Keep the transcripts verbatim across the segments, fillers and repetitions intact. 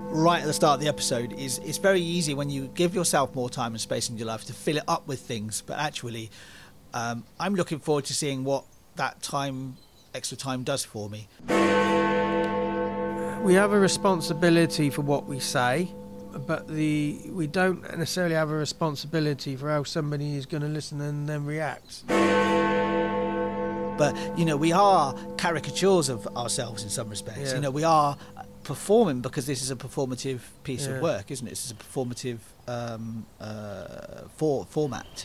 right at the start of the episode is it's very easy when you give yourself more time and space in your life to fill it up with things, but actually um, I'm looking forward to seeing what that time extra time does for me. We have a responsibility for what we say, but the we don't necessarily have a responsibility for how somebody is going to listen and then react. But you know, we are caricatures of ourselves in some respects. Yeah. You know, we are performing because this is a performative piece Yeah. of work, isn't it? This is a performative um, uh, for, format.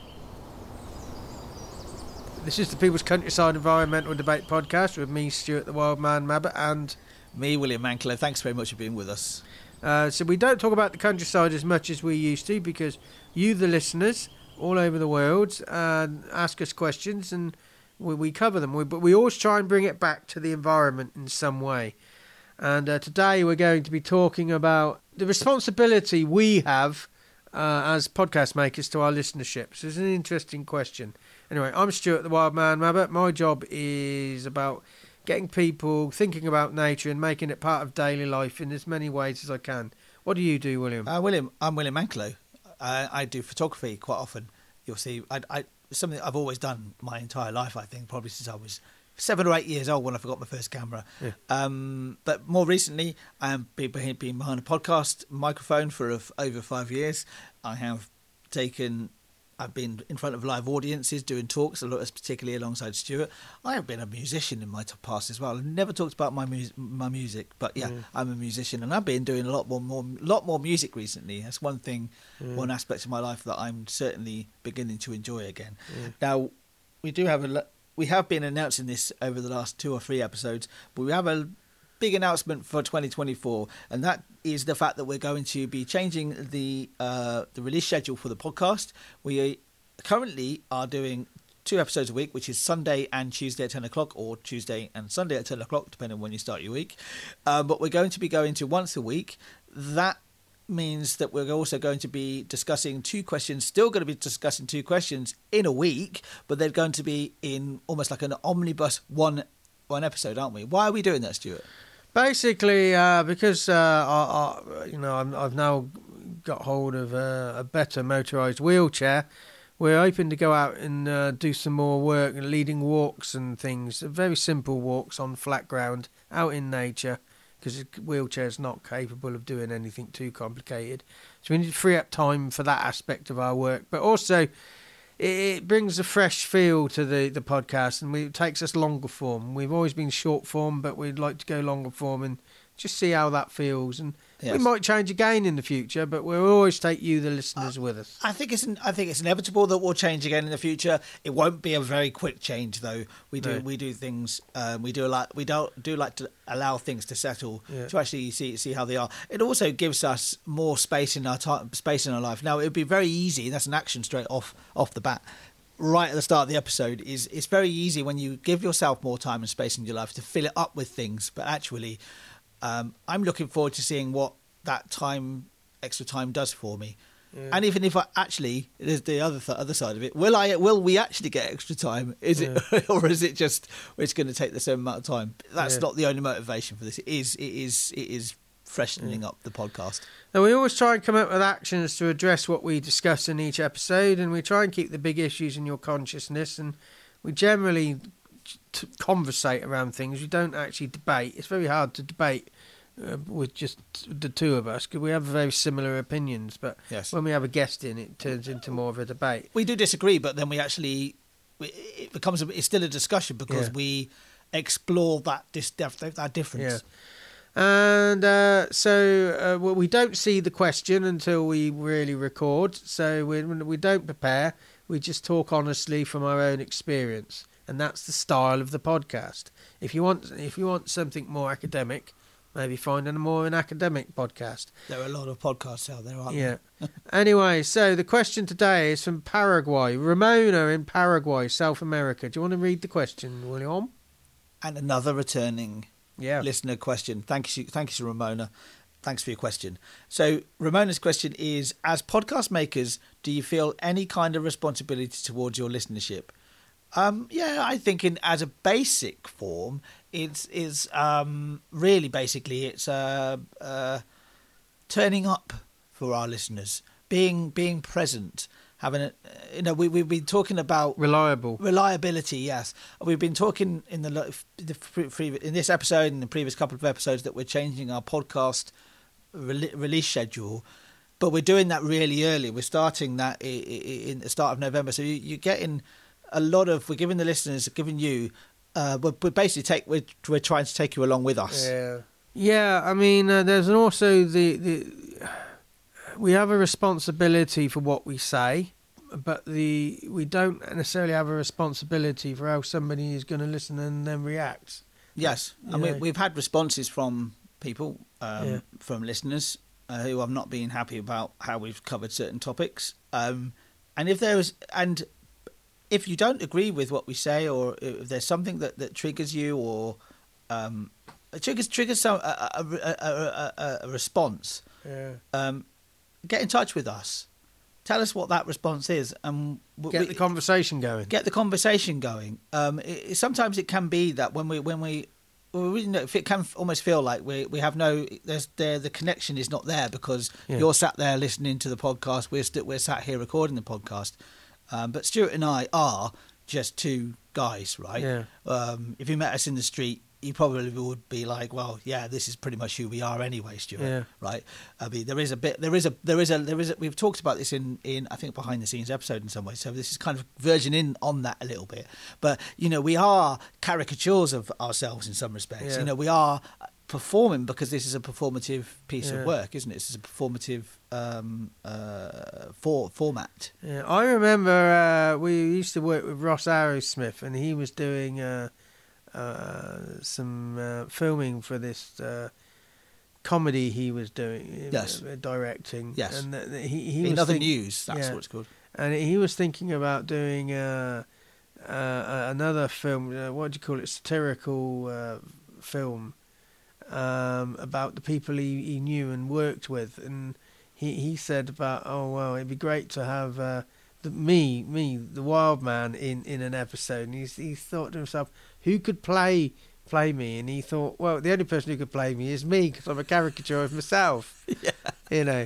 This is the People's Countryside Environmental Debate Podcast with me, Stuart the Wild Man Mabbott, and Me, William Manklow. Thanks very much for being with us. uh, so we don't talk about the countryside as much as we used to because you, the listeners, all over the world, uh, ask us questions and we, we cover them. We, but we always try and bring it back to the environment in some way. And uh, today we're going to be talking about the responsibility we have uh, as podcast makers to our listenership. So it's an interesting question. Anyway, I'm Stuart the Wild Man Mabbott. My job is about getting people thinking about nature and making it part of daily life in as many ways as I can. What do you do, William? Uh, William, I'm William Manklow. Uh, I do photography quite often. You'll see, I, I, it's something I've always done my entire life, I think, probably since I was seven or eight years old when I forgot my first camera. Yeah. Um, but more recently, I have been been behind a podcast microphone for uh, over five years. I have taken, I've been in front of live audiences doing talks, a lot, particularly alongside Stuart. I have been a musician in my t- past as well. I've never talked about my mu- my music, but yeah, Mm. I'm a musician, and I've been doing a lot more, more, lot more music recently. That's one thing, Mm. one aspect of my life that I'm certainly beginning to enjoy again. Mm. Now, we do have a. lo- We have been announcing this over the last two or three episodes, but we have a big announcement for twenty twenty-four, and that is the fact that we're going to be changing the uh, the release schedule for the podcast. We currently are doing two episodes a week, which is Sunday and Tuesday at ten o'clock, or Tuesday and Sunday at ten o'clock, depending on when you start your week. Um, but we're going to be going to once a week. That means that we're also going to be discussing two questions, still going to be discussing two questions in a week, but they're going to be in almost like an omnibus one one episode, aren't we? Why are we doing that, Stuart? Basically, uh, because uh, I, I, you know, I'm, I've now got hold of uh, a better motorised wheelchair. We're hoping to go out and uh, do some more work, leading walks and things, very simple walks on flat ground, out in nature, because the wheelchair's not capable of doing anything too complicated. So we need to free up time for that aspect of our work. But also, it, it brings a fresh feel to the, the podcast, and we, it takes us longer form. We've always been short form, but we'd like to go longer form and just see how that feels. And Yes. we might change again in the future, but we'll always take you, the listeners, Uh, with us. I think it's I think it's inevitable that we'll change again in the future. It won't be a very quick change, though. We do No. we do things um, we do a lot we don't do like to allow things to settle Yeah. to actually see see how they are. It also gives us more space in our time space in our life. Now it would be very easy, and that's an action straight off off the bat. Right at the start of the episode is it's very easy when you give yourself more time and space in your life to fill it up with things, but actually um, I'm looking forward to seeing what that time extra time does for me. Yeah. And even if I actually, there's the other th- other side of it. Will I? Will we actually get extra time? Is it, or is it just it's going to take the same amount of time? That's Yeah. not the only motivation for this. It is. It is. It is freshening up the podcast. Now, we always try and come up with actions to address what we discuss in each episode, and we try and keep the big issues in your consciousness, and we generally t- conversate around things. We don't actually debate. It's very hard to debate uh, with just the two of us because we have very similar opinions, but Yes. when we have a guest in, it turns into more of a debate. We do disagree, but then we actually we- it becomes a, it's still a discussion because Yeah. we explore that dis- that difference. Yeah. And uh, so uh, well, we don't see the question until we really record. So we we don't prepare. We just talk honestly from our own experience, and that's the style of the podcast. If you want, if you want something more academic, maybe find a more an academic podcast. There are a lot of podcasts out there, aren't Yeah. there? Anyway, so the question today is from Paraguay. Ramona in Paraguay, South America. Do you want to read the question, William? And another returning Yeah. listener question. Thank you, thank you, Ramona. Thanks for your question. So Ramona's question is: as podcast makers, do you feel any kind of responsibility towards your listenership? Um, yeah, I think in as a basic form, it's is um, really basically it's uh, uh, turning up for our listeners, being being present, having a, you know, we we've been talking about reliable reliability. Yes, we've been talking in the, the pre- in this episode and the previous couple of episodes that we're changing our podcast re- release schedule, but we're doing that really early. We're starting that in, in the start of November, so you, you're getting a lot of. We're giving the listeners, giving you. Uh, we're, we're basically take. We're, we're trying to take you along with us. Yeah, yeah. I mean, uh, there's also the the. We have a responsibility for what we say, but the we don't necessarily have a responsibility for how somebody is going to listen and then react. Yes, You and we, know. we've had responses from people, um, Yeah. from listeners uh, who have not been happy about how we've covered certain topics. Um, and if there is, and if you don't agree with what we say, or if there's something that, that triggers you, or um, it triggers triggers some a, a, a, a, a, a response. Yeah. Um, get in touch with us. Tell us what that response is, and we, Get the conversation going. get the conversation going. Um, it, it- sometimes it can be that when we when we, well, we know, if it can almost feel like we we have no there's there the connection is not there because Yeah. you're sat there listening to the podcast. We're st- we're sat here recording the podcast, um, but Stuart and I are just two guys, right? Yeah. Um, if you met us in the street, you probably would be like, well, yeah, this is pretty much who we are anyway, Stuart. Yeah. Right? I mean, there is a bit, there is a, there is a, there is a, we've talked about this in, in, I think, behind the scenes episode in some way. So this is kind of verging in on that a little bit. But, you know, we are caricatures of ourselves in some respects. Yeah. You know, we are performing because this is a performative piece Yeah. of work, isn't it? This is a performative um, uh, for, format. Yeah, I remember uh, we used to work with Ross Arrowsmith, and he was doing uh, uh, some uh, filming for this uh, comedy he was doing, Yes. uh, directing. Yes. and th- th- he he In was other think- news, that's yeah. what it's called. and he was thinking about doing uh, uh, another film. Uh, what do you call it? Satirical uh, film um, about the people he, he knew and worked with, and he he said about, oh well, it'd be great to have uh, the, me me the wild man in, in an episode. And he's he thought to himself, who could play play me? And he thought, well, the only person who could play me is me because I'm a caricature of myself. Yeah. You know,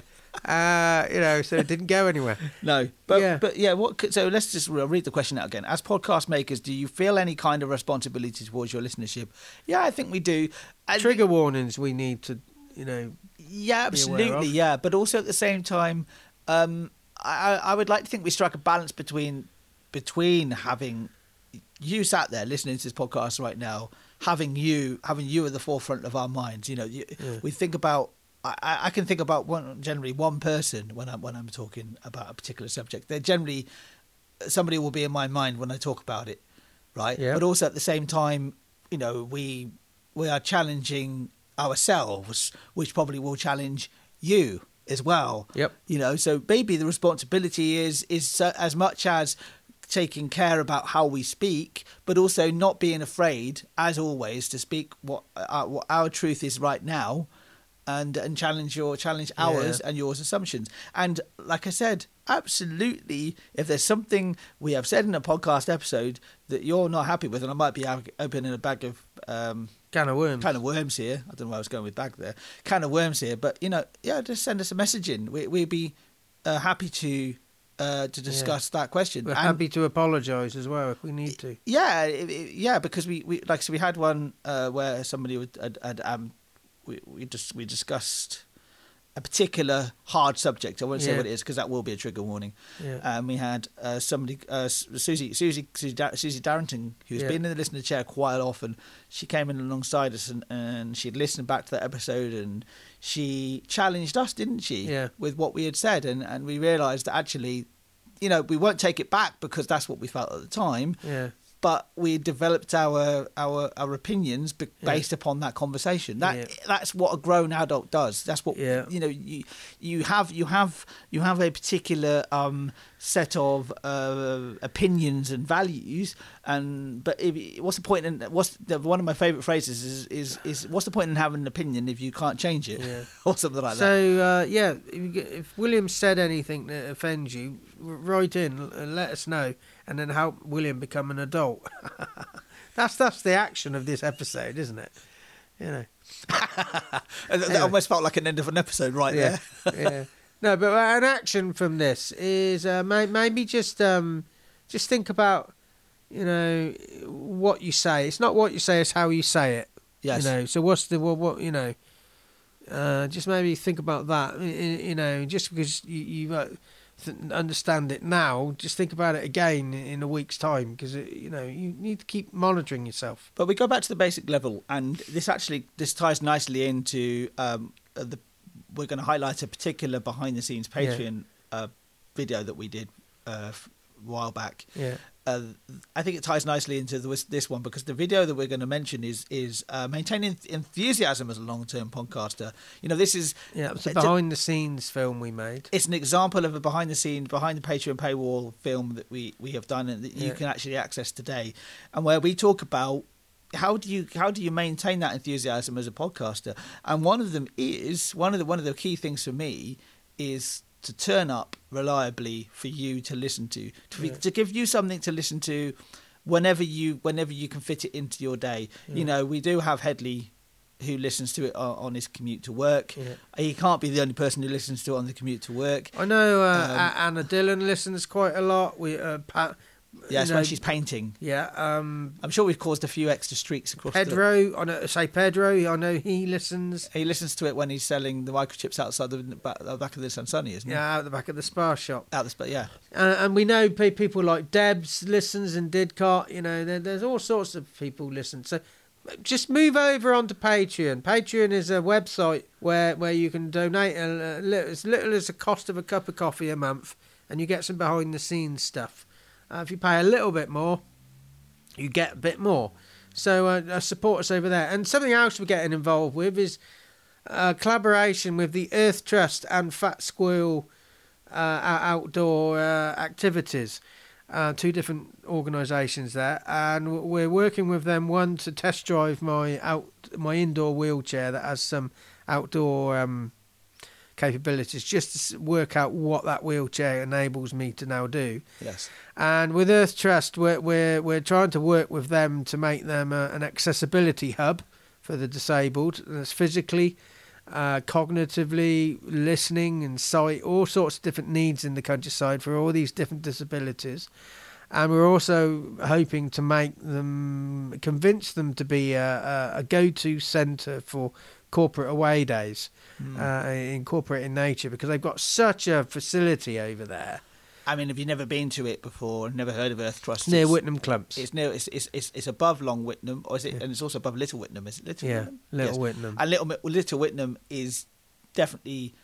uh, you know, so it didn't go anywhere. No, but Yeah. but yeah. What? could- So let's just re- read the question out again. As podcast makers, do you feel any kind of responsibility towards your listenership? Yeah, I think we do. And- Trigger warnings we need to, you know. Yeah, be aware absolutely. of. Yeah, but also at the same time, um, I, I would like to think we strike a balance between between having you sat there listening to this podcast right now, having you having you at the forefront of our minds. You know, you, Yeah. we think about. I, I can think about one generally one person when I'm when I'm talking about a particular subject. They're generally somebody will be in my mind when I talk about it, right? Yeah. But also at the same time, you know, we we are challenging ourselves, which probably will challenge you as well. Yep. You know, so maybe the responsibility is is so, as much as taking care about how we speak, but also not being afraid, as always, to speak what uh, what our truth is right now. And and challenge your challenge ours Yeah. and yours assumptions. And like I said, absolutely, if there's something we have said in a podcast episode that you're not happy with, and I might be out- opening a bag of um, Can of worms. kind of worms here. I don't know why I was going with bag there. Kind of worms here, but you know, yeah, just send us a message in. We, we'd be uh, happy to uh, to discuss that question. We're And- happy to apologise as well if we need to. yeah, it, it- yeah, because we, we like so we had one uh, where somebody would had, had um we we just we discussed a particular hard subject. I won't say Yeah. what it is because that will be a trigger warning. Yeah. And we had uh, somebody, uh, Susie, Susie, Susie, Dar- Susie Darrington, who's Yeah. been in the listener chair quite often. She came in alongside us and, and she'd listened back to that episode and she challenged us, didn't she? Yeah. With what we had said, and and we realised that actually, you know, we won't take it back because that's what we felt at the time. Yeah. But we developed our our our opinions be- Yeah. based upon that conversation. That Yeah. that's what a grown adult does. That's what Yeah. you know. You you have you have you have a particular um, set of uh, opinions and values. And but if, what's the point in what's the, one of my favourite phrases is, is is what's the point in having an opinion if you can't change it Yeah. or something like that. So uh, yeah, if, you get, if William said anything that offends you, r- write in and let us know, and then help William become an adult. that's that's the action of this episode, isn't it? You know. that Anyway. almost felt like an end of an episode right Yeah, there. yeah. No, but an action from this is uh, may, maybe just um, just think about, you know, what you say. It's not what you say; it's how you say it. Yes. You know. So what's the what? what you know. Uh, just maybe think about that. You, you know, just because you, you uh, th- understand it now, just think about it again in a week's time, because you know you need to keep monitoring yourself. But we go back to the basic level, and this actually this ties nicely into um, uh, the. We're going to highlight a particular behind the scenes Patreon yeah. uh, video that we did uh, a while back. Yeah. Uh, I think it ties nicely into this, this one, because the video that we're going to mention is is uh, maintaining enthusiasm as a long term podcaster. You know, this is yeah, it's a behind the scenes film we made. It's an example of a behind the scenes, behind the Patreon paywall film that we, we have done and that you yeah. can actually access today, and where we talk about how do you how do you maintain that enthusiasm as a podcaster. And one of them is one of the one of the key things for me is to turn up reliably for you to listen to, to, yeah. to give you something to listen to whenever you whenever you can fit it into your day. Yeah. You know, we do have Headley who listens to it on, on his commute to work. Yeah. He can't be the only person who listens to it on the commute to work. I know uh, um, Anna Dillon listens quite a lot. We uh, Pat. Yes, you know, when she's painting. Yeah. Um, I'm sure we've caused a few extra streaks across. Pedro, the... I know, say Pedro, I know he listens. He listens to it when he's selling the microchips outside the back, the back of the Sansoni, isn't he? Yeah, out the back of the Spar shop. Out the Spar, yeah. Uh, and we know pe- people like Debs listens and Didcot, you know, there, there's all sorts of people listen. So just move over onto Patreon. Patreon is a website where, where you can donate a, a little, as little as the cost of a cup of coffee a month, and you get some behind the scenes stuff. Uh, if you pay a little bit more, you get a bit more. So uh, support us over there. And something else we're getting involved with is uh, collaboration with the Earth Trust and Fat Squirrel uh, outdoor uh, activities. Uh, two different organisations there, and we're working with them. One to test drive my out my indoor wheelchair that has some outdoor um, capabilities, just to work out what that wheelchair enables me to now do. Yes. And with Earth Trust, we're we're we're trying to work with them to make them a, an accessibility hub for the disabled. That's physically, uh, cognitively, listening and sight, all sorts of different needs in the countryside for all these different disabilities. And we're also hoping to make them, convince them to be a, a, a go-to centre for corporate away days, mm. uh, incorporating nature, because they've got such a facility over there. I mean, have you never been to it before and never heard of Earth Trust? Near it's, Whitnam Clumps. It's near. It's, it's it's it's above Long Whitnam, or is it? Yeah. And it's also above Little Whitnam. Is it Little yeah, Whitnam? Little yes. Whitnam. And Little Little Whitnam is definitely.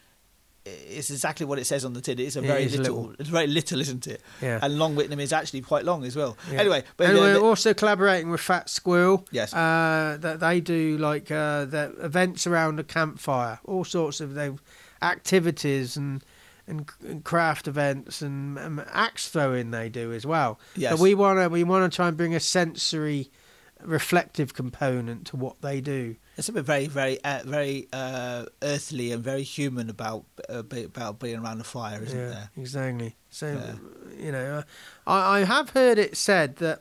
It's exactly what it says on the tin. It's a very it little, little. It's very little, isn't it? Yeah. And Long Whitnam is actually quite long as well. Yeah. Anyway, but and the, we're the, also collaborating with Fat Squirrel. Yes. Uh, that they do like uh, the events around the campfire, all sorts of they activities and, and and craft events and um, axe throwing they do as well. Yes. So we wanna we wanna try and bring a sensory, reflective component to what they do. There's something very, very, uh, very uh, earthly and very human about uh, be, about being around the fire, isn't yeah, there? Exactly. So, Yeah. you know, I, I have heard it said that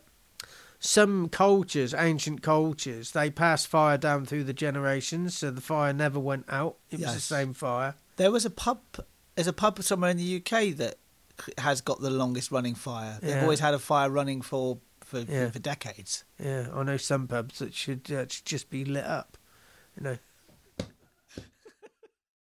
some cultures, ancient cultures, they pass fire down through the generations, so the fire never went out. It was Yes. the same fire. There was a pub. There's a pub somewhere in the U K that has got the longest running fire. They've Yeah. always had a fire running for for, Yeah. for decades. Yeah, I know some pubs that should, uh, should just be lit up. You know,